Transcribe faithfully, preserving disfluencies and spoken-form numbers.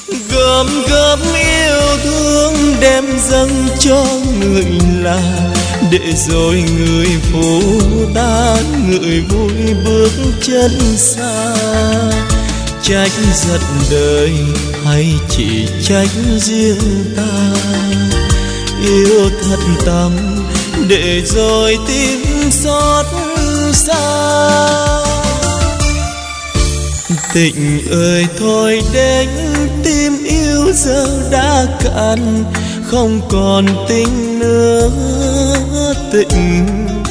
Gom góp yêu thương đem dâng cho người lạ, để rồi người phố ta người vui bước chân xa. Trách giận đời hay chỉ trách riêng ta, yêu thật tâm để rồi tim xót xa. Tình ơi thôi đến tim yêu giờ đã cạn, không còn tình nữa. Tình